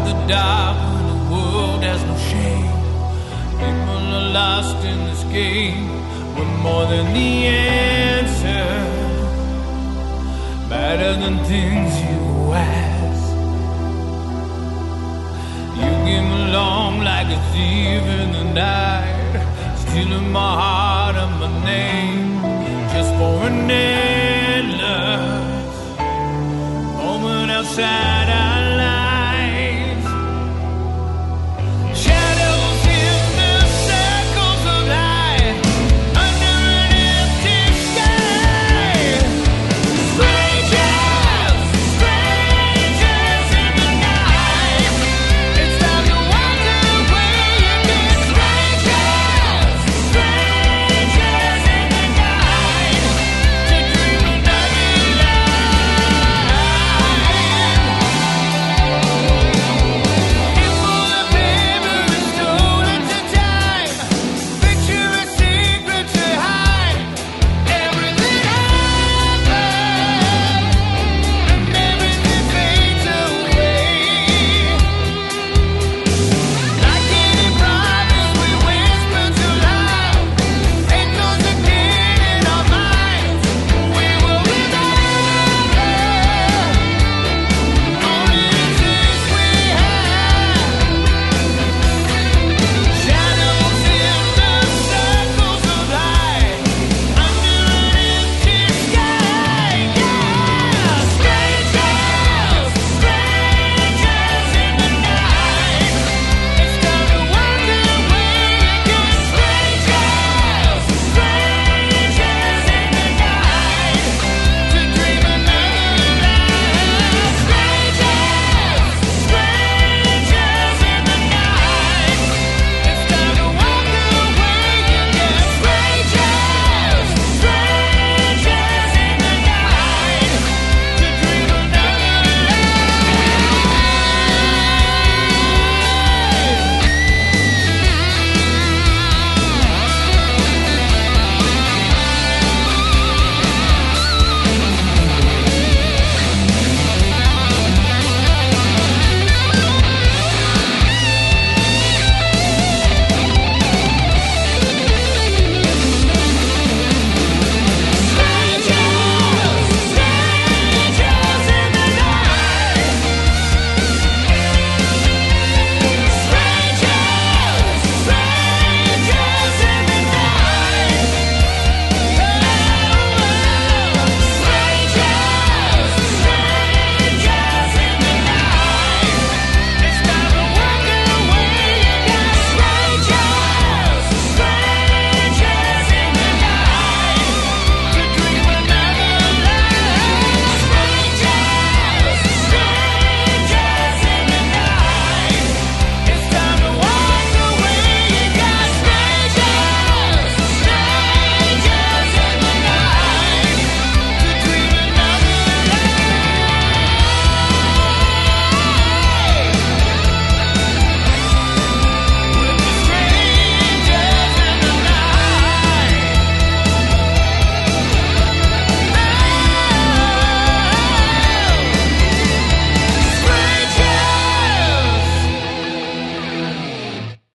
the dark when the world has no shame. People are lost in this game. We're more than the answer, better than things you ask. You came along like a thief in the night, stealing my heart and my name, just for an endless moment outside